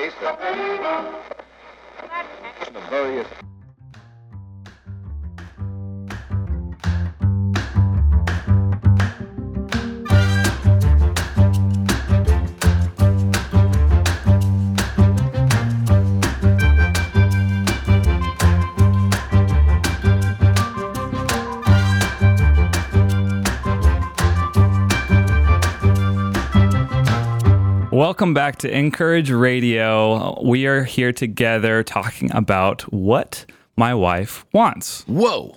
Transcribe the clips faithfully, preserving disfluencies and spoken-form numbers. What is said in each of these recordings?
taste of the various. Welcome back to Encourage Radio. We are here together talking about what my wife wants. Whoa.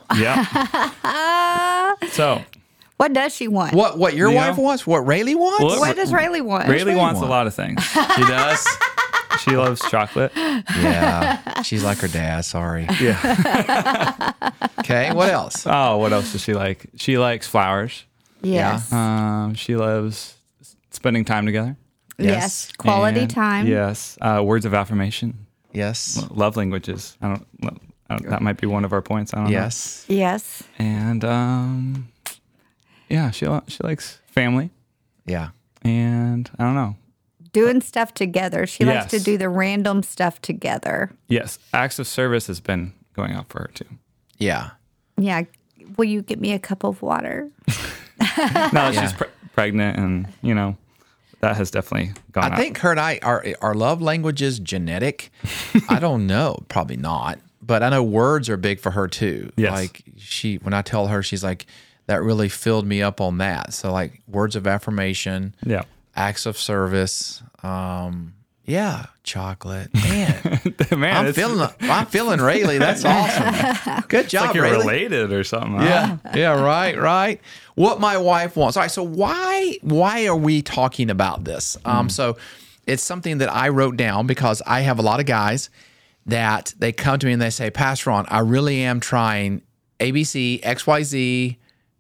Yeah. So, what does she want? What what your You wife know? wants? What Rayleigh wants? Well, What does Rayleigh want? Rayleigh wants want? a lot of things. She does? She loves chocolate. Yeah. She's like her dad. Sorry. Yeah. Okay. What else? Oh, what else does she like? She likes flowers. Yes. Um, she loves spending time together. Yes. Quality And, time. Yes. Uh, words of affirmation. Yes. Love languages. I don't, I don't. That might be one of our points. I don't know. Yes. Yes. And um, yeah, she li- she likes family. Yeah. And I don't know. Doing stuff together. She likes to Yes. do the random stuff together. Yes, acts of service has been going up for her too. Yeah. Yeah. Will you get me a cup of water? No, Yeah. she's pre- pregnant, and you know that has definitely gone up. I think her and I are our love language is genetic. I don't know, probably not, but I know words are big for her too. Yes. Like she, when I tell her, she's like, "That really filled me up on that." So like words of affirmation, Yeah. acts of service, um, yeah, chocolate. Man, Man, I'm it's, feeling, I'm feeling Rayleigh. That's awesome. Good it's job, like you're Rayleigh. related or something. huh? Yeah, yeah, right, right. What my wife wants. All right, so why why are we talking about this? Um, so it's something that I wrote down because I have a lot of guys that they come to me and they say, Pastor Ron, I really am trying A B C, X Y Z,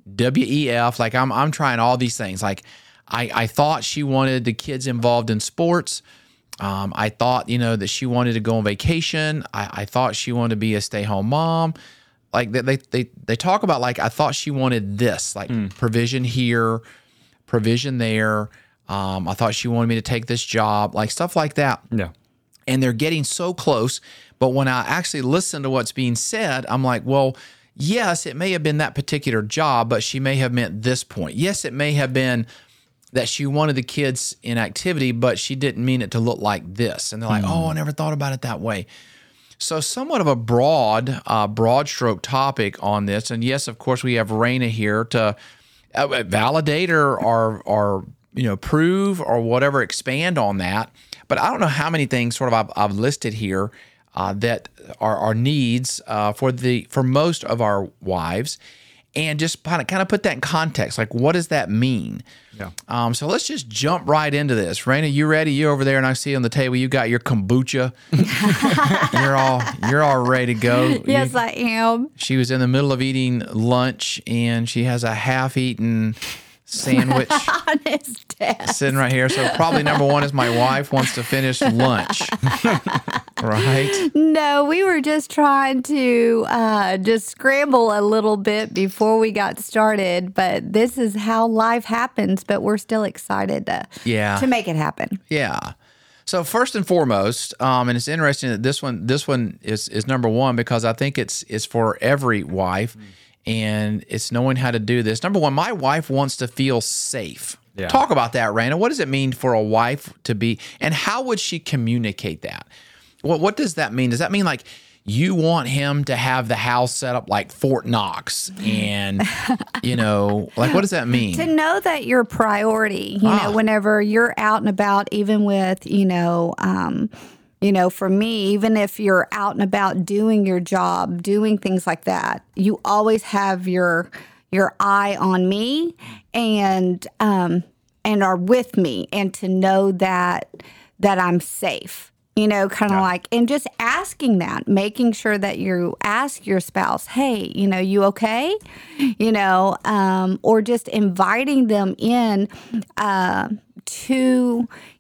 W E F. Like I'm I'm trying all these things. Like I, I thought she wanted the kids involved in sports. Um, I thought, you know, that she wanted to go on vacation. I, I thought she wanted to be a stay-home mom. Like they, they they they talk about like I thought she wanted this, like provision here, provision there. Um, I thought she wanted me to take this job, like stuff like that. Yeah. And they're getting so close. But when I actually listen to what's being said, I'm like, well, yes, it may have been that particular job, but she may have meant this point. Yes, it may have been that she wanted the kids in activity, but she didn't mean it to look like this. And they're like, oh, I never thought about it that way. So somewhat of a broad, uh, broad stroke topic on this. And yes, of course, we have Raina here to uh, validate or, or, or, you know, prove or whatever, expand on that. But I don't know how many things sort of I've, I've listed here uh, that are, are needs uh, for the for most of our wives. And just kind of kind of put that in context. Like, what does that mean? Yeah. Um, so let's just jump right into this. Raina, you ready? You over there, and I see on the table you got your kombucha. you're all you're all ready to go. Yes, You- I am. she was in the middle of eating lunch, and she has a half-eaten sandwich On his desk. sitting right here. So probably number one is my wife wants to finish lunch, right? No, we were just trying to uh, just scramble a little bit before we got started. But this is how life happens. But we're still excited to Yeah. to make it happen. Yeah. So first and foremost, um, and it's interesting that this one this one is is number one because I think it's it's for every wife, and it's knowing how to do this. Number one, my wife wants to feel safe. Yeah. Talk about that, Raina. What does it mean for a wife to be, and how would she communicate that? What what does that mean? Does that mean like you want him to have the house set up like Fort Knox, and you know, like what does that mean? To know that your priority, you Ah. know, whenever you're out and about, even with, you know, um, you know, for me, even if you're out and about doing your job, doing things like that, you always have your your eye on me and um, and are with me, and to know that that I'm safe. You know, kind of Yeah. like, and just asking that, making sure that you ask your spouse, hey, you know, you okay? You know, um, or just inviting them in uh, to,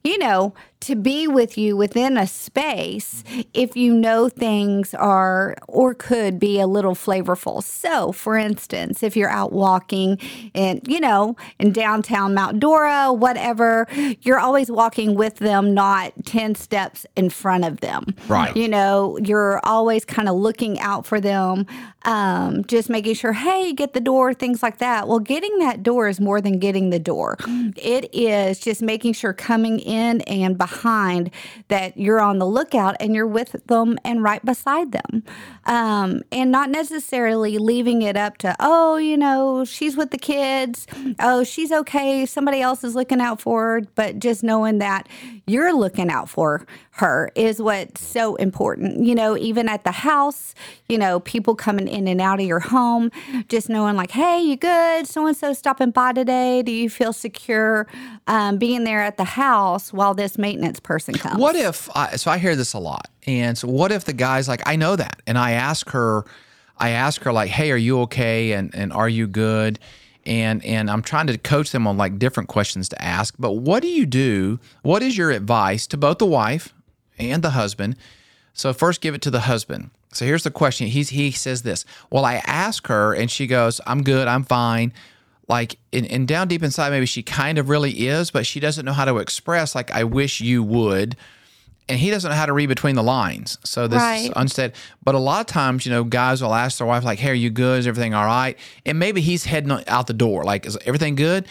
you know, to be with you within a space if you know things are or could be a little flavorful. So, for instance, if you're out walking in, you know, in downtown Mount Dora, whatever, you're always walking with them, not ten steps in front of them. Right. You know, you're always kind of looking out for them, um, just making sure, hey, get the door, things like that. Well, getting that door is more than getting the door. It is just making sure coming in and behind that you're on the lookout and you're with them and right beside them. Um, and not necessarily leaving it up to, oh, you know, she's with the kids. Oh, she's okay. Somebody else is looking out for her. But just knowing that you're looking out for her is what's so important. You know, even at the house, you know, people coming in and out of your home, just knowing like, hey, you good? So-and-so stopping by today. Do you feel secure um, being there at the house while this maintenance person comes? What if, I, so I hear this a lot. And so what if the guy's like, I know that. And I ask her, I ask her like, hey, are you okay? And, and are you good? And and I'm trying to coach them on like different questions to ask. But what do you do? What is your advice to both the wife and the husband? So first give it to the husband. So here's the question. He's, he says this. Well, I ask her and she goes, I'm good. I'm fine. Like, and, and down deep inside, maybe she kind of really is, but she doesn't know how to express like, I wish you would. And he doesn't know how to read between the lines. So this Right. is unsteady. But a lot of times, you know, guys will ask their wife, like, hey, are you good? Is everything all right? And maybe he's heading out the door. Like, is everything good?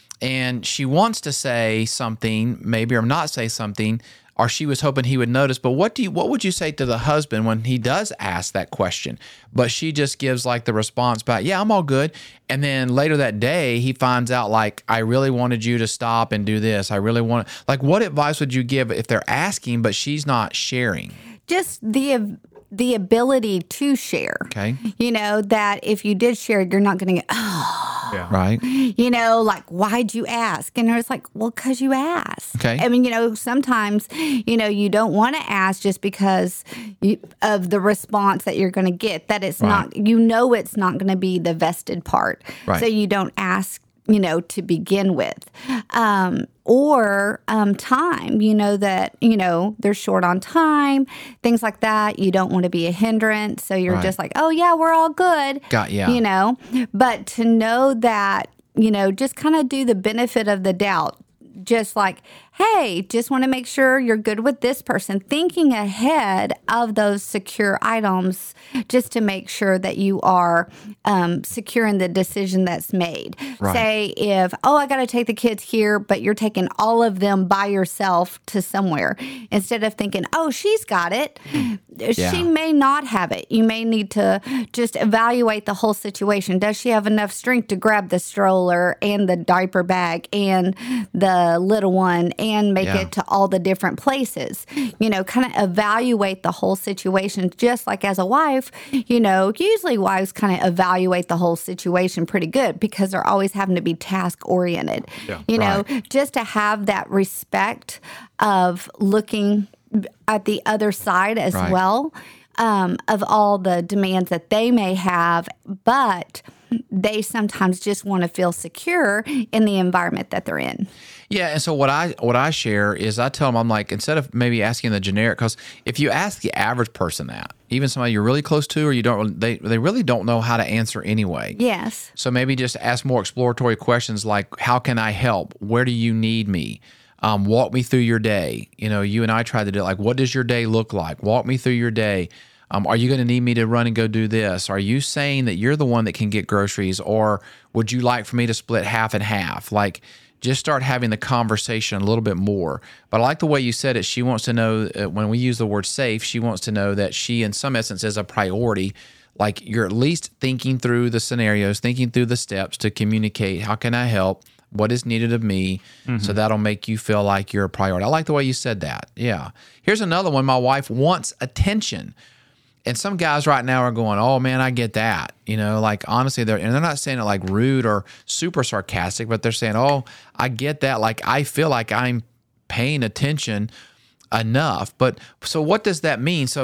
And she wants to say something, maybe, or not say something, or she was hoping he would notice. But what do you, what would you say to the husband when he does ask that question? But she just gives like the response back, yeah, I'm all good. And then later that day, he finds out like, I really wanted you to stop and do this. I really want, like, what advice would you give if they're asking, but she's not sharing? Just the the ability to share. Okay. You know, that if you did share, you're not going to get, oh, Yeah. Right. you know, like, why'd you ask? And it's like, well, because you asked. Okay. I mean, you know, sometimes, you know, you don't want to ask just because you, of the response that you're going to get, that it's Right. not, you know, it's not going to be the vested part. Right. So you don't ask, you know, to begin with. Um, or um, time, you know, that, you know, they're short on time, things like that. You don't want to be a hindrance. So you're Right. just like, oh, yeah, we're all good. Got ya. You know, but to know that, you know, just kind of do the benefit of the doubt. Just like, hey, just want to make sure you're good with this person, thinking ahead of those secure items just to make sure that you are um, secure in the decision that's made. Right. Say if, oh, I got to take the kids here, but you're taking all of them by yourself to somewhere. Instead of thinking, oh, she's got it. Yeah. She may not have it. You may need to just evaluate the whole situation. Does she have enough strength to grab the stroller and the diaper bag and the little one and make Yeah. it to all the different places? You know, kind of evaluate the whole situation. Just like as a wife, you know, usually wives kind of evaluate the whole situation pretty good because they're always having to be task oriented. Yeah. You know, Right. just to have that respect of looking at the other side as Right. well, um, of all the demands that they may have, but they sometimes just want to feel secure in the environment that they're in. Yeah, and so what I what I share is I tell them, I'm like, instead of maybe asking the generic, because if you ask the average person that, even somebody you're really close to or you don't, they they really don't know how to answer anyway. Yes. So maybe just ask more exploratory questions like, how can I help? Where do you need me? Um, walk me through your day. You know, you and I tried to do it. Like, what does your day look like? Walk me through your day. Um, are you going to need me to run and go do this? Are you saying that you're the one that can get groceries, or would you like for me to split half and half? Like, just start having the conversation a little bit more. But I like the way you said it. She wants to know, uh, when we use the word safe, she wants to know that she, in some essence, is a priority. Like, you're at least thinking through the scenarios, thinking through the steps to communicate. How can I help? What is needed of me? Mm-hmm. So that'll make you feel like you're a priority. I like the way you said that. Yeah. Here's another one. My wife wants attention. And some guys right now are going, oh man, I get that. You know, like honestly, they're, and they're not saying it like rude or super sarcastic, but they're saying, oh, I get that. Like, I feel like I'm paying attention enough. But so what does that mean? So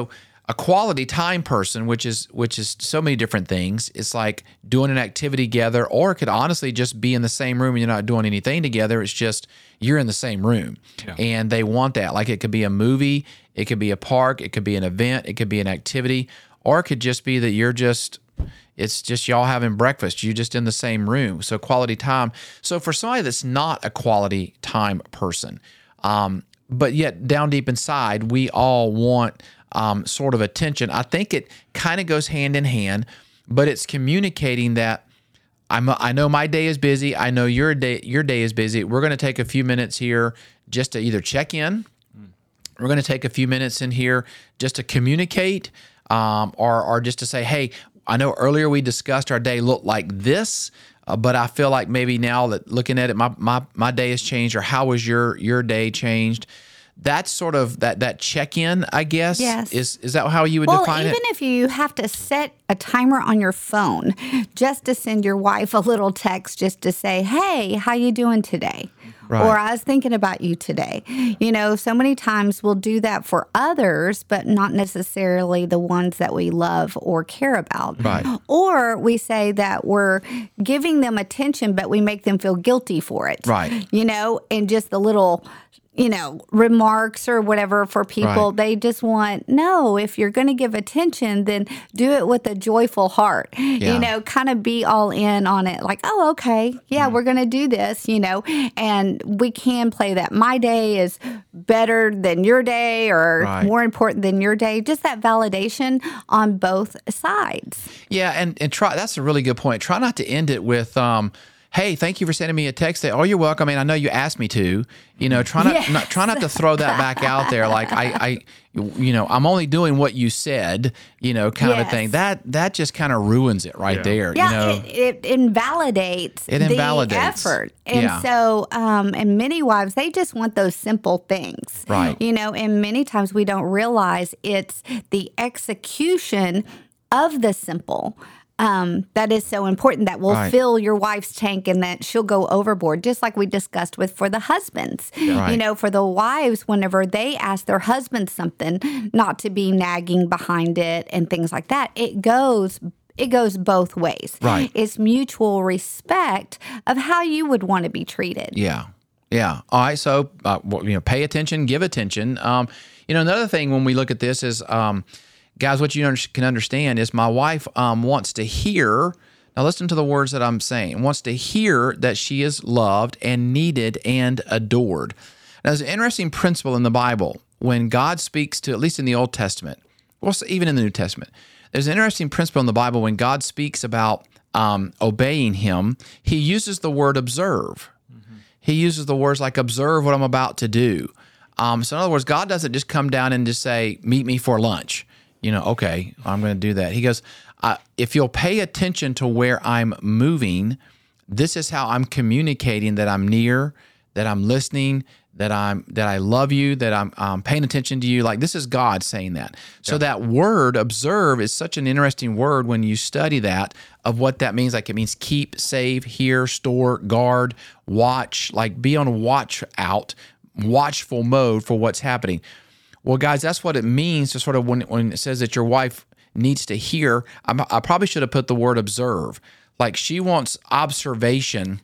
a quality time person, which is which is so many different things. It's like doing an activity together, or it could honestly just be in the same room and you're not doing anything together. It's just you're in the same room, yeah. and they want that. Like it could be a movie, it could be a park, it could be an event, it could be an activity, or it could just be that you're just it's just y'all having breakfast. You're just in the same room. So quality time. So for somebody that's not a quality time person, um, but yet down deep inside, we all want Um, sort of attention. I think it kind of goes hand in hand, but it's communicating that I'm. I know my day is busy. I know your day. Your day is busy. We're going to take a few minutes here just to either check in. We're going to take a few minutes in here just to communicate, um, or or just to say, hey, I know earlier we discussed our day looked like this, uh, but I feel like maybe now that looking at it, my my my day has changed. Or how was your your day changed? That's sort of that that check-in, I guess. Yes. Is is that how you would well, define it? Well, even if you have to set a timer on your phone just to send your wife a little text just to say, hey, how you doing today? Right. Or I was thinking about you today. You know, so many times we'll do that for others, but not necessarily the ones that we love or care about. Right. Or we say that we're giving them attention, but we make them feel guilty for it. Right. You know, and just the little... you know, remarks or whatever for people. Right. They just want, no, if you're going to give attention, then do it with a joyful heart. Yeah. You know, kind of be all in on it. Like, oh, okay, yeah, mm. we're going to do this, you know, and we can play that. My day is better than your day or right. more important than your day. Just that validation on both sides. Yeah, and, and try. That's a really good point. Try not to end it with, um, hey, thank you for sending me a text. That, oh, you're welcome. I mean, I know you asked me to. You know, try not, yes. not try not to throw that back out there. Like I, I, you know, I'm only doing what you said. You know, kind yes. of a thing. That that just kind of ruins it right yeah. there. Yeah, you know? it, it invalidates it invalidates the effort, and yeah. so, um, and many wives they just want those simple things, right? You know, and many times we don't realize it's the execution of the simple. Um, that is so important that will right. fill your wife's tank and that she'll go overboard, just like we discussed with for the husbands. Right. You know, for the wives, whenever they ask their husband something, not to be nagging behind it and things like that, it goes it goes both ways. Right. It's mutual respect of how you would want to be treated. Yeah. Yeah. All right. So, uh, you know, pay attention, give attention. Um, you know, another thing when we look at this is, um, guys, what you can understand is my wife um, wants to hear, now listen to the words that I'm saying, wants to hear that she is loved and needed and adored. Now, there's an interesting principle in the Bible when God speaks to, at least in the Old Testament, well, even in the New Testament, there's an interesting principle in the Bible when God speaks about um, obeying him, he uses the word observe. Mm-hmm. He uses the words like observe what I'm about to do. Um, so in other words, God doesn't just come down and just say, meet me for lunch. You know, okay, I'm going to do that. He goes, uh, if you'll pay attention to where I'm moving, this is how I'm communicating that I'm near, that I'm listening, that I'm that I love you, that I'm um, paying attention to you. Like this is God saying that. So yeah. that word observe is such an interesting word when you study that of what that means. Like it means keep, save, hear, store, guard, watch. Like be on watch out, watchful mode for what's happening. Well, guys, that's what it means to sort of when, when it says that your wife needs to hear. I'm, I probably should have put the word observe. Like she wants observation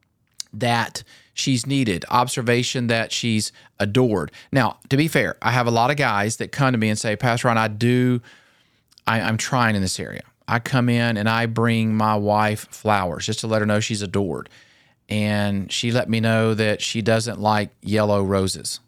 that she's needed, observation that she's adored. Now, to be fair, I have a lot of guys that come to me and say, Pastor Ron, I do, I, I'm trying in this area. I come in and I bring my wife flowers just to let her know she's adored. And she let me know that she doesn't like yellow roses.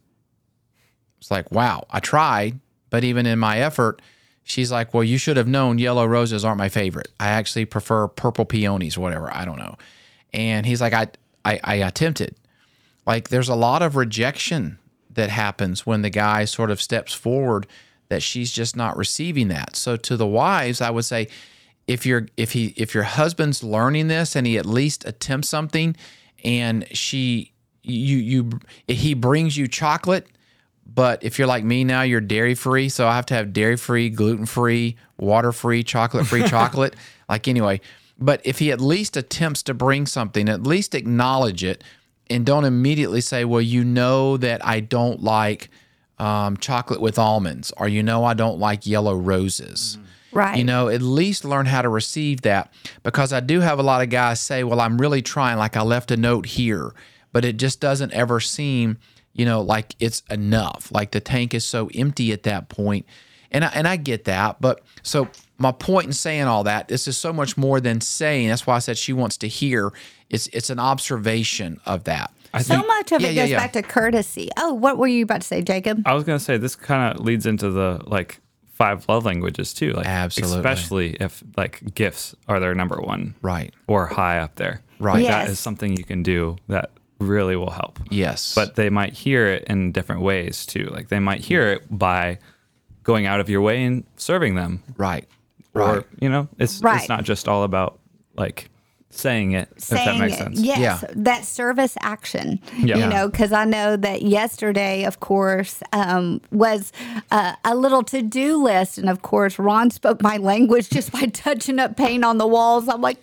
It's like, wow, I tried, but even in my effort, she's like, well, you should have known yellow roses aren't my favorite. I actually prefer purple peonies or whatever. I don't know. And he's like, I, I, I attempted. Like there's a lot of rejection that happens when the guy sort of steps forward that she's just not receiving that. So to the wives, I would say, if you're, if he, if your husband's learning this and he at least attempts something and she, you, you, he brings you chocolate, but if you're like me now, you're dairy-free, so I have to have dairy-free, gluten-free, water-free, chocolate-free chocolate. Like anyway, but if he at least attempts to bring something, at least acknowledge it and don't immediately say, well, you know that I don't like um, chocolate with almonds, or you know I don't like yellow roses. Right. You know, at least learn how to receive that, because I do have a lot of guys say, well, I'm really trying, like I left a note here, but it just doesn't ever seem, you know, like it's enough. Like the tank is so empty at that point. And I, and I get that. But so my point in saying all that, this is so much more than saying. That's why I said she wants to hear. It's it's an observation of that. I So think, much of Yeah, it yeah, goes yeah. back to courtesy. Oh, what were you about to say, Jacob? I was going to say this kind of leads into the like five love languages too. Like Absolutely. especially if like gifts are their number one, Right. or high up there. Right. Yes. That is something you can do that really will help. Yes. But they might hear it in different ways too. Like they might hear it by going out of your way and serving them. right. Or, Right. you know, it's Right. it's not just all about like saying it, if that Saying makes it. sense. Yes, Yeah. that service action. Yeah. You Yeah. know, because I know that yesterday, of course, um, was uh, a little to-do list, and of course, Ron spoke my language just by touching up paint on the walls. I'm like,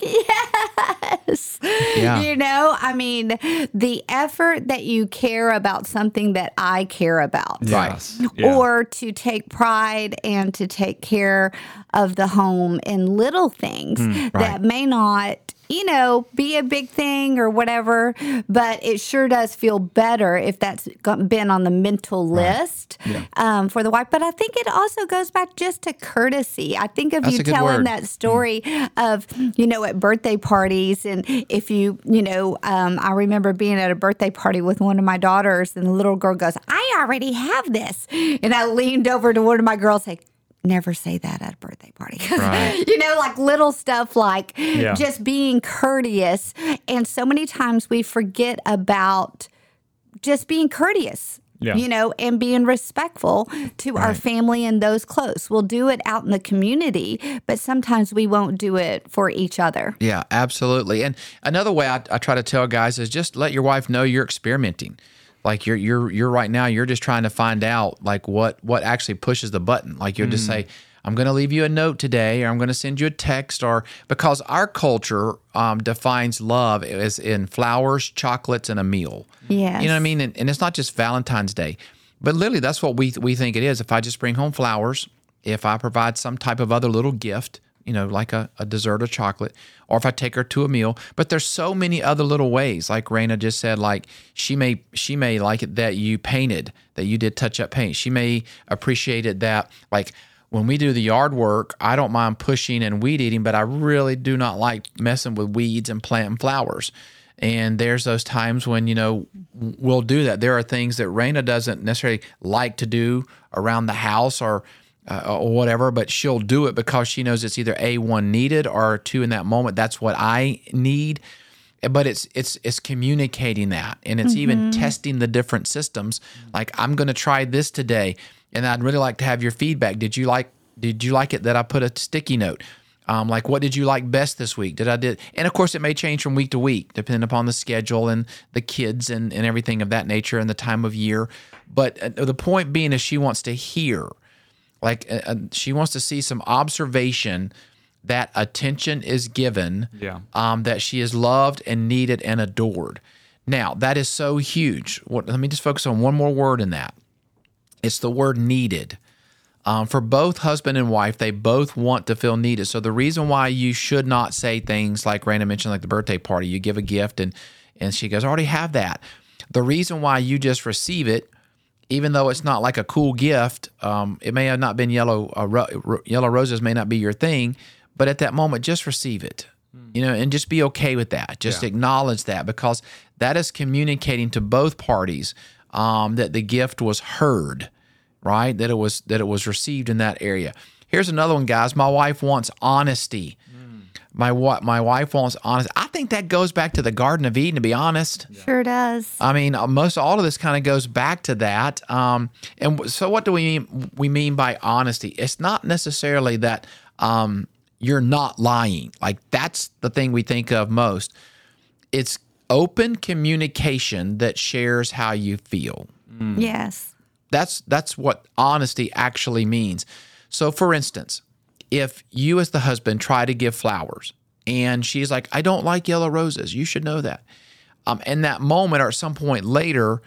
yes. Yeah. You know, I mean, the effort that you care about something that I care about. Yes. Yeah. Or to take pride and to take care of the home in little things Hmm, that may not, you know, be a big thing or whatever, but it sure does feel better if that's got- been on the mental list um, for the wife. But I think it also goes back just to courtesy. I think of That's you a good telling word. that story of, you know, at birthday parties, and if you, you know, um, I remember being at a birthday party with one of my daughters, and the little girl goes, I already have this. And I leaned over to one of my girls, like, never say that at a birthday party. Right. You know, like little stuff like Yeah. just being courteous. And so many times we forget about just being courteous. Yeah. You know, and being respectful to our Right. family and those close. We'll do it out in the community, but sometimes we won't do it for each other. Yeah, absolutely. And another way I, I try to tell guys is just let your wife know you're experimenting. Like you're you're you're right now, you're just trying to find out like what what actually pushes the button. Like you'll just say, I'm going to leave you a note today, or I'm going to send you a text, or because our culture um, defines love as in flowers, chocolates, and a meal. Yes. You know what I mean? And, and it's not just Valentine's Day, but literally that's what we we think it is. If I just bring home flowers, if I provide some type of other little gift, you know, like a, a dessert or chocolate, or if I take her to a meal. But there's so many other little ways. Like Raina just said, like she may she may like it that you painted, that you did touch up paint. She may appreciate it that like when we do the yard work, I don't mind pushing and weed eating, but I really do not like messing with weeds and planting flowers. And there's those times when, you know, we'll do that. There are things that Raina doesn't necessarily like to do around the house or uh, or whatever, but she'll do it because she knows it's either A, one, needed, or two, in that moment, that's what I need. But it's it's it's communicating that, and it's even testing the different systems. Like, I'm going to try this today, and I'd really like to have your feedback. Did you like Did you like it that I put a sticky note? Um, like, what did you like best this week? Did I did? And of course, it may change from week to week, depending upon the schedule and the kids and, and everything of that nature and the time of year. But uh, the point being is, she wants to hear, like, uh, uh, she wants to see some observation that attention is given, Yeah. um, that she is loved and needed and adored. Now, that is so huge. What, let me just focus on one more word in that. It's the word needed. Um, for both husband and wife, they both want to feel needed. So the reason why you should not say things like Raina mentioned, like the birthday party, you give a gift and and she goes, I already have that. The reason why you just receive it, even though it's not like a cool gift, um, it may have not been yellow. Uh, ro- ro- yellow roses may not be your thing, but at that moment, just receive it, you know, and just be okay with that. Just Yeah. acknowledge that, because that is communicating to both parties um, that the gift was heard. Right, that it was that it was received in that area. Here's another one, guys. My wife wants honesty. Mm. My what? My wife wants honesty. I think that goes back to the Garden of Eden. To be honest, Sure does. I mean, most all of this kind of goes back to that. Um, and so, what do we mean? We mean by honesty? It's not necessarily that um, you're not lying. Like, that's the thing we think of most. It's open communication that shares how you feel. Yes. That's that's what honesty actually means. So, for instance, if you as the husband try to give flowers and she's like, I don't like yellow roses, you should know that. Um, in that moment or at some point later,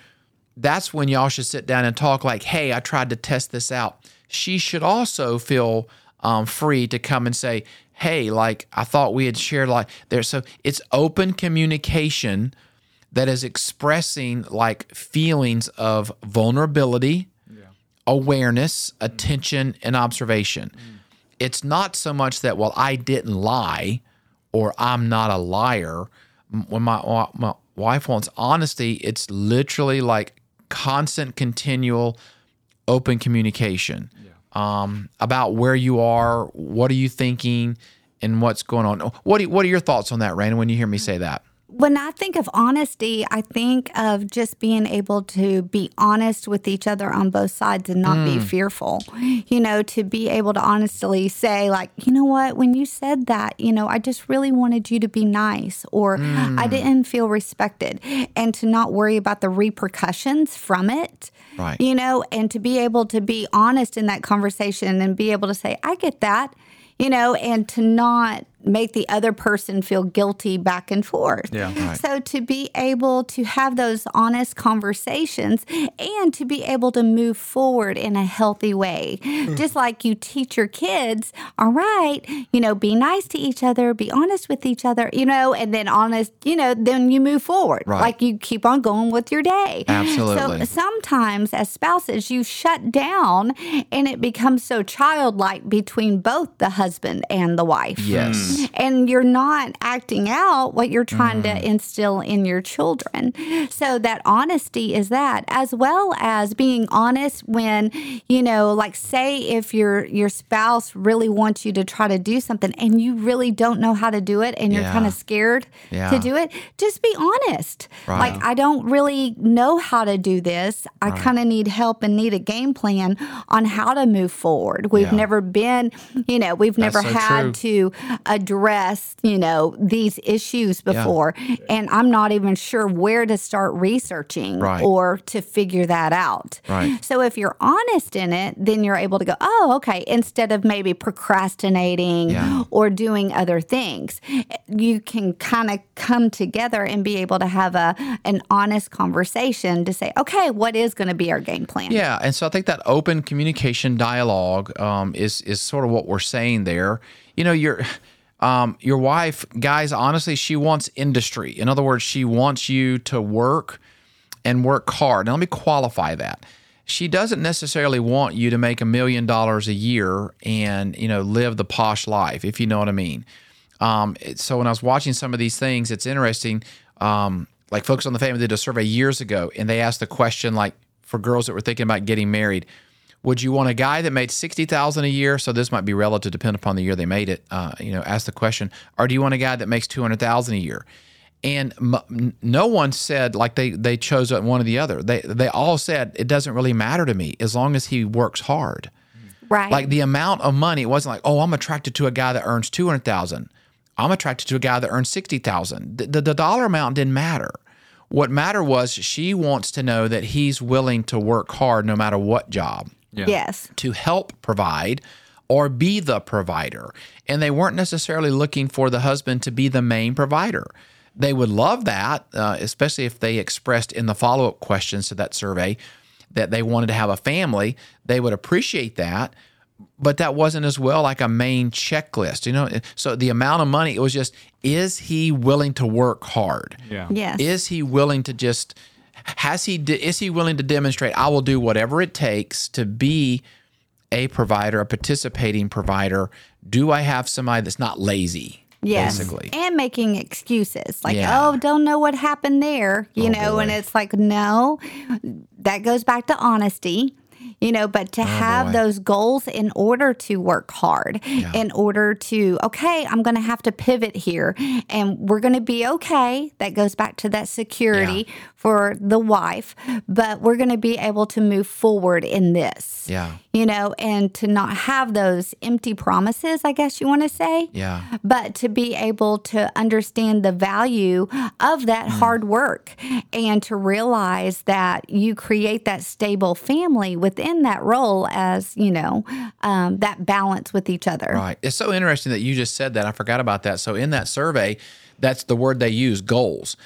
that's when y'all should sit down and talk like, hey, I tried to test this out. She should also feel um, free to come and say, hey, like I thought we had shared like there. So it's open communication that is expressing like feelings of vulnerability, yeah. awareness, mm. attention, and observation. Mm. It's not so much that, well, I didn't lie or I'm not a liar. When my, my wife wants honesty, it's literally like constant, continual, open communication yeah. um, about where you are, what are you thinking, and what's going on. What do you, what are your thoughts on that, Raina, when you hear me say that? When I think of honesty, I think of just being able to be honest with each other on both sides and not mm. be fearful. You know, to be able to honestly say, like, you know what, when you said that, you know, I just really wanted you to be nice, or mm. I didn't feel respected, and to not worry about the repercussions from it. Right. You know, and to be able to be honest in that conversation and be able to say, I get that. You know, and to not make the other person feel guilty back and forth. Yeah, right. So to be able to have those honest conversations and to be able to move forward in a healthy way. Mm. Just like you teach your kids, all right, you know, be nice to each other, be honest with each other, you know, and then honest, you know, then you move forward. Right. Like you keep on going with your day. Absolutely. So sometimes as spouses, you shut down and it becomes so childlike between both the husband and the wife. Yes. And you're not acting out what you're trying mm. to instill in your children. So that honesty is that, as well as being honest when, you know, like say if your your spouse really wants you to try to do something and you really don't know how to do it and you're yeah. kind of scared yeah. to do it, just be honest. Right. Like, I don't really know how to do this. I right. kind of need help and need a game plan on how to move forward. We've yeah. never been, you know, we've That's never so had true. to address, you know, these issues before. Yeah. And I'm not even sure where to start researching right. or to figure that out. Right. So if you're honest in it, then you're able to go, oh, okay, instead of maybe procrastinating yeah. or doing other things, you can kind of come together and be able to have a an honest conversation to say, okay, what is going to be our game plan? Yeah. And so I think that open communication dialogue um, is, is sort of what we're saying there. You know, you're... Um, your wife, guys, honestly, she wants industry. In other words, she wants you to work and work hard. Now, let me qualify that. She doesn't necessarily want you to make a million dollars a year and, you know, live the posh life, if you know what I mean. Um, so when I was watching some of these things, it's interesting. Um, like Focus on the Family did a survey years ago, and they asked the question, like, for girls that were thinking about getting married, would you want a guy that made sixty thousand dollars a year? So this might be relative, depending upon the year they made it. Uh, you know, ask the question. Or do you want a guy that makes two hundred thousand dollars a year? And m- no one said like they they chose one or the other. They they all said it doesn't really matter to me as long as he works hard. Right. Like the amount of money, it wasn't like, oh, I'm attracted to a guy that earns two hundred thousand dollars. I'm attracted to a guy that earns sixty thousand dollars. The, the, the dollar amount didn't matter. What mattered was she wants to know that he's willing to work hard no matter what job. Yeah. Yes. To help provide or be the provider. And they weren't necessarily looking for the husband to be the main provider. They would love that, uh, especially if they expressed in the follow-up questions to that survey that they wanted to have a family. They would appreciate that. But that wasn't as well like a main checklist, you know? So the amount of money, it was just, is he willing to work hard? Yeah. Yes. Is he willing to just... Has he? Is he willing to demonstrate, I will do whatever it takes to be a provider, a participating provider? Do I have somebody that's not lazy? Yes. Basically. And making excuses like, Yeah. oh, don't know what happened there, you Oh, know, boy. and it's like, no, that goes back to honesty. You know, but to have boy. those goals in order to work hard, Yeah. in order to, okay, I'm going to have to pivot here and we're going to be okay. That goes back to that security Yeah. for the wife, but we're going to be able to move forward in this. Yeah. You know, and to not have those empty promises, I guess you want to say. Yeah. But to be able to understand the value of that Mm. hard work and to realize that you create that stable family within that role as, you know, um, that balance with each other. Right. It's so interesting that you just said that. I forgot about that. So in that survey, that's the word they use, goals.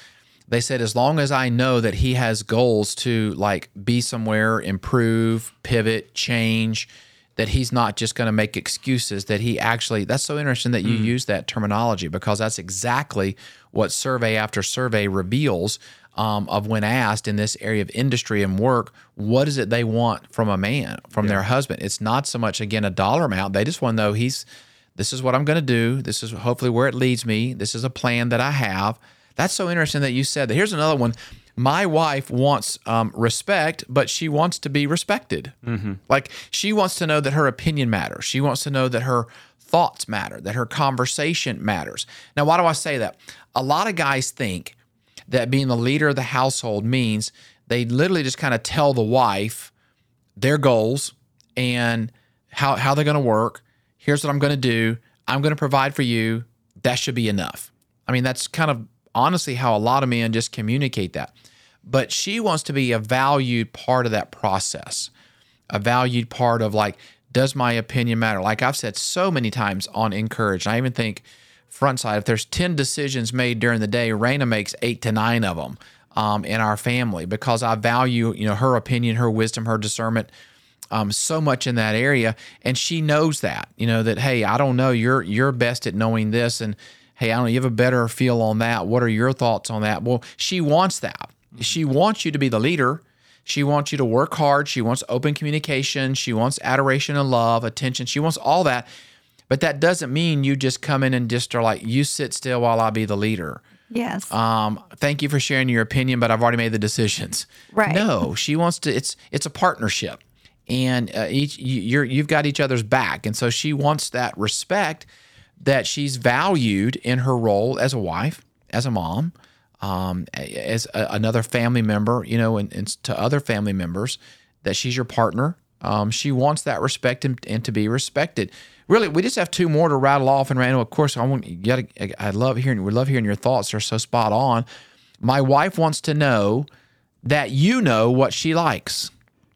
They said, as long as I know that he has goals to like be somewhere, improve, pivot, change, that he's not just going to make excuses, that he actually, that's so interesting that you mm. use that terminology, because that's exactly what survey after survey reveals um, of when asked in this area of industry and work, what is it they want from a man, from yeah. their husband? It's not so much, again, a dollar amount. They just want to know he's, this is what I'm going to do. This is hopefully where it leads me. This is a plan that I have. That's so interesting that you said that. Here's another one. My wife wants um, respect, but she wants to be respected. Mm-hmm. Like, she wants to know that her opinion matters. She wants to know that her thoughts matter, that her conversation matters. Now, why do I say that? A lot of guys think that being the leader of the household means they literally just kind of tell the wife their goals and how, how they're going to work. Here's what I'm going to do. I'm going to provide for you. That should be enough. I mean, that's kind of honestly how a lot of men just communicate that. But she wants to be a valued part of that process, a valued part of like, does my opinion matter? Like I've said so many times on Encourage, I even think Frontside, if there's ten decisions made during the day, Raina makes eight to nine of them um, in our family, because I value, you know, her opinion, her wisdom, her discernment um, so much in that area. And she knows that, you know, that, hey, I don't know, you're you're best at knowing this, and hey, I don't know, you have a better feel on that. What are your thoughts on that? Well, she wants that. She wants you to be the leader. She wants you to work hard. She wants open communication. She wants adoration and love, attention. She wants all that. But that doesn't mean you just come in and just are like, you sit still while I be the leader. Yes. Um, thank you for sharing your opinion, but I've already made the decisions. Right. No, she wants to, it's it's a partnership. And uh, each you, you're, you've got each other's back. And so she wants that respect, that she's valued in her role as a wife, as a mom, um, as a, another family member, you know, and, and to other family members, that she's your partner. Um, she wants that respect and, and to be respected. Really, we just have two more to rattle off. And Randall, of course, I want you gotta, I love hearing, we love hearing your thoughts. They're so spot on. My wife wants to know that you know what she likes.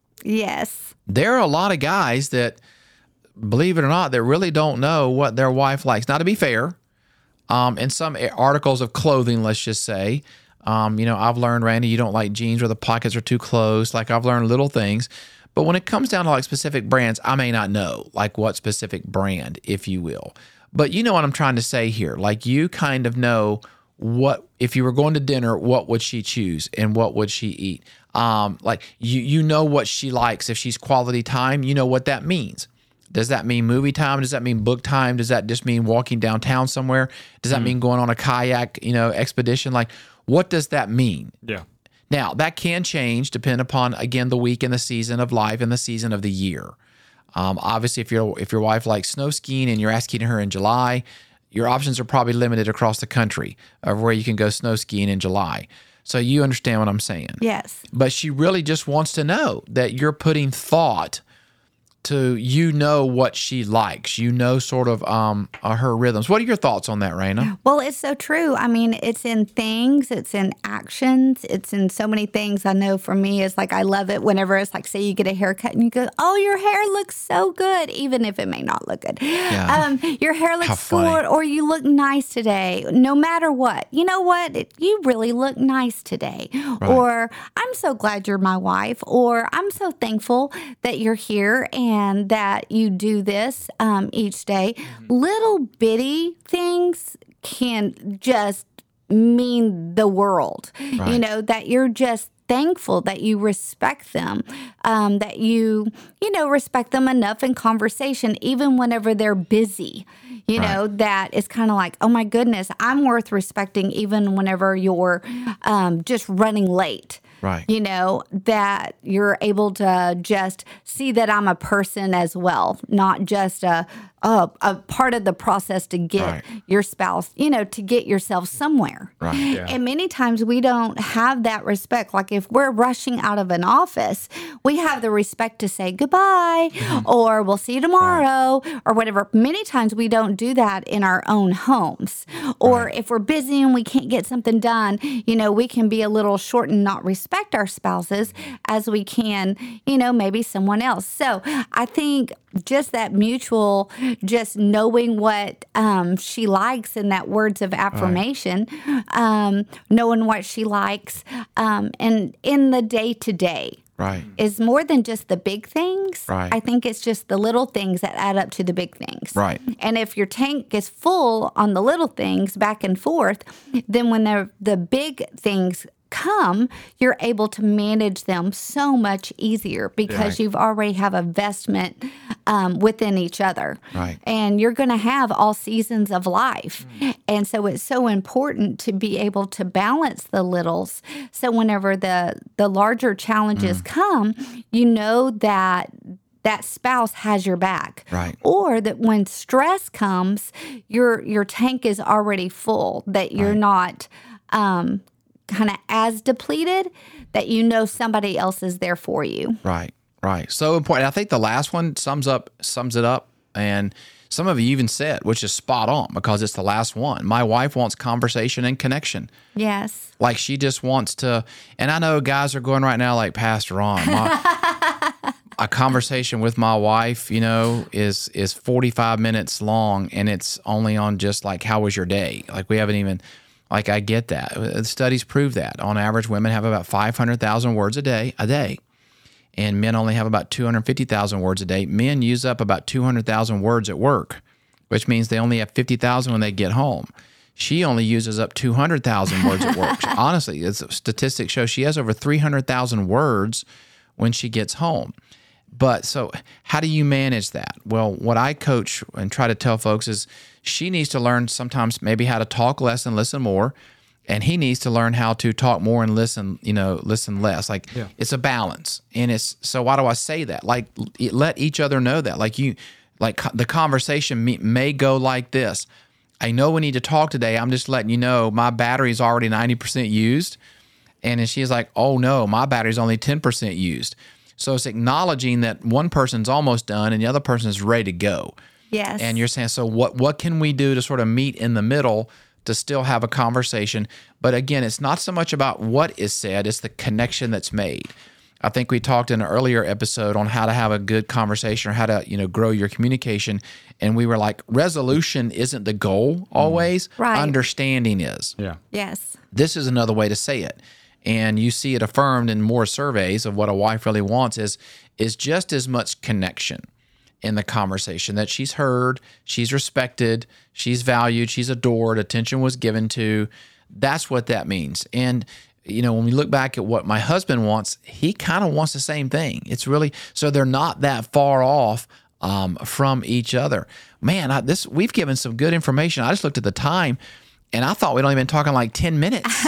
Yes. There are a lot of guys that, believe it or not, that really don't know what their wife likes. Now, to be fair, um, in some articles of clothing, let's just say, um, you know, I've learned, Randy, you don't like jeans where the pockets are too close. Like, I've learned little things. But when it comes down to like specific brands, I may not know like what specific brand, if you will. But you know what I'm trying to say here. Like, you kind of know what, if you were going to dinner, what would she choose and what would she eat? Um, like, you you know what she likes. If she's quality time, you know what that means. Does that mean movie time? Does that mean book time? Does that just mean walking downtown somewhere? Does that mm. mean going on a kayak, you know, expedition? Like, what does that mean? Yeah. Now, that can change depending upon, again, the week and the season of life and the season of the year. Um, obviously, if, you're, if your wife likes snow skiing and you're asking her in July, your options are probably limited across the country of where you can go snow skiing in July. So you understand what I'm saying? Yes. But she really just wants to know that you're putting thought to, you know what she likes. You know sort of um, uh, her rhythms. What are your thoughts on that, Raina? Well, it's so true. I mean, it's in things, it's in actions, it's in so many things. I know for me, it's like I love it whenever it's like, say you get a haircut and you go, oh, your hair looks so good, even if it may not look good. Yeah. Um, your hair looks good, or you look nice today, no matter what. You know what? It, you really look nice today. Right. Or I'm so glad you're my wife, or I'm so thankful that you're here and and that you do this um, each day. Mm-hmm. Little bitty things can just mean the world. Right. You know, that you're just thankful that you respect them, um, that you, you know, respect them enough in conversation, even whenever they're busy. You right. know, that it's kind of like, oh my goodness, I'm worth respecting even whenever you're um, just running late. Right. You know, that you're able to just see that I'm a person as well, not just a a, a part of the process to get right. your spouse, you know, to get yourself somewhere. Right. Yeah. And many times we don't have that respect. Like if we're rushing out of an office, we have the respect to say goodbye mm-hmm. or we'll see you tomorrow right. or whatever. Many times we don't do that in our own homes. Or right. if we're busy and we can't get something done, you know, we can be a little short and not respect our spouses as we can, you know, maybe someone else. So I think just that mutual, just knowing what um, she likes and that words of affirmation, right. um, knowing what she likes, um, and in the day to day. Right. Is more than just the big things. Right. I think it's just the little things that add up to the big things. Right. And if your tank is full on the little things back and forth, then when the the big things come, you're able to manage them so much easier because Right. you've already have a investment um, within each other. Right. And you're going to have all seasons of life. Mm. And so it's so important to be able to balance the littles. So whenever the, the larger challenges mm. come, you know that that spouse has your back. Right. Or that when stress comes, your your tank is already full, that you're right. not um, kind of as depleted, that you know somebody else is there for you. Right, right. So important. I think the last one sums up sums it up, and some of you even said, which is spot on because it's the last one. My wife wants conversation and connection. Yes. Like she just wants to, and I know guys are going right now like, Pastor Ron, my, a conversation with my wife, you know, is is forty-five minutes long, and it's only on just like, how was your day? Like we haven't even... Like, I get that. The studies prove that. On average, women have about five hundred thousand words a day, a day. And men only have about two hundred fifty thousand words a day. Men use up about two hundred thousand words at work, which means they only have fifty thousand when they get home. She only uses up two hundred thousand words at work. Honestly, it's, statistics show she has over three hundred thousand words when she gets home. But so how do you manage that? Well, what I coach and try to tell folks is she needs to learn sometimes maybe how to talk less and listen more, and he needs to learn how to talk more and listen, you know, listen less. Like yeah. It's a balance. And it's, so why do I say that? Like let each other know that. Like you, like the conversation may, may go like this. I know we need to talk today. I'm just letting you know my battery is already ninety percent used. And then she's like, oh no, my battery's only ten percent used. So it's acknowledging that one person's almost done and the other person is ready to go. Yes. And you're saying, so what what can we do to sort of meet in the middle to still have a conversation? But again, it's not so much about what is said, it's the connection that's made. I think we talked in an earlier episode on how to have a good conversation or how to, you know, grow your communication. And we were like, resolution isn't the goal always. Right. Understanding is. Yeah. Yes. This is another way to say it. And you see it affirmed in more surveys of what a wife really wants is, is just as much connection in the conversation, that she's heard, she's respected, she's valued, she's adored, attention was given to. That's what that means. And, you know, when we look back at what my husband wants, he kind of wants the same thing. It's really, so they're not that far off um, from each other. Man, I, this we've given some good information. I just looked at the time, and I thought we'd only been talking like ten minutes.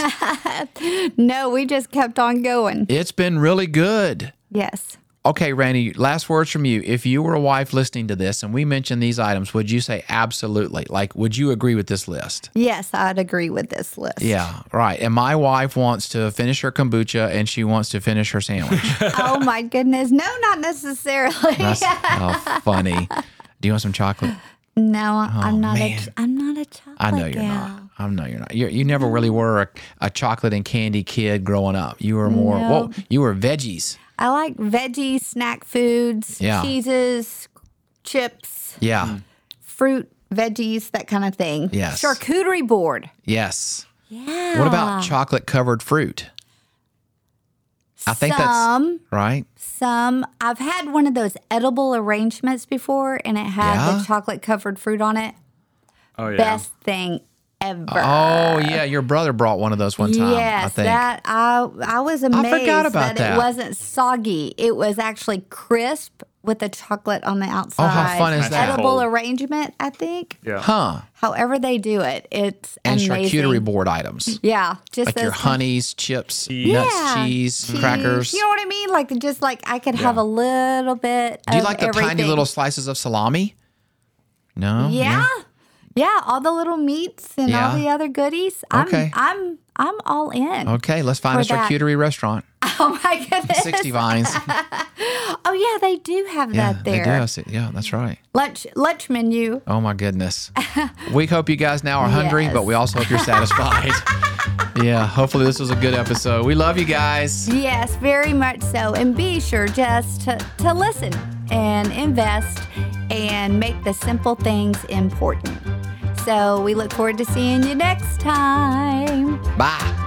No, we just kept on going. It's been really good. Yes. Okay, Randy, last words from you. If you were a wife listening to this and we mentioned these items, would you say absolutely? Like, would you agree with this list? Yes, I'd agree with this list. Yeah, right. And my wife wants to finish her kombucha and she wants to finish her sandwich. Oh, my goodness. No, not necessarily. That's oh, funny. Do you want some chocolate? No, Oh, I'm not. man. A, I'm not a chocolate I know you're gal. not. I know you're not. You're, you never really were a, a chocolate and candy kid growing up. You were more, No. whoa, you were veggies. I like veggie snack foods, Yeah. cheeses, chips, Yeah. fruit, veggies, that kind of thing. Yes. Charcuterie board. Yes. Yeah. What about chocolate covered fruit? I think Some, that's right. some. I've had one of those edible arrangements before, and it had Yeah? the chocolate covered fruit on it. Oh yeah. Best thing ever. Oh yeah, your brother brought one of those one time. Yes, I think. that I I was amazed forgot about that, that. it wasn't soggy. It was actually crisp with the chocolate on the outside. Oh, how fun is that? Edible Cold. arrangement, I think. Yeah. Huh? However they do it, it's And amazing. charcuterie board items Yeah, just like your those- honeys, chips, Cheese. nuts, Yeah, cheese, cheese, crackers. You know what I mean? Like just like I could have a little bit. Do you of like the everything. tiny little slices of salami? No. Yeah, yeah, all the little meats and Yeah. all the other goodies. I'm, Okay. I'm, I'm all in. Okay, let's find a For that. charcuterie restaurant. Oh my goodness. Sixty Vines. Oh yeah, they do have Yeah, that they there. do. I see- Yeah, that's right. Lunch lunch menu. Oh my goodness. We hope you guys now are hungry, Yes. but we also hope you're satisfied. Yeah, hopefully this was a good episode. We love you guys. Yes, very much so. And be sure just to, to listen and invest and make the simple things important. So we look forward to seeing you next time. Bye.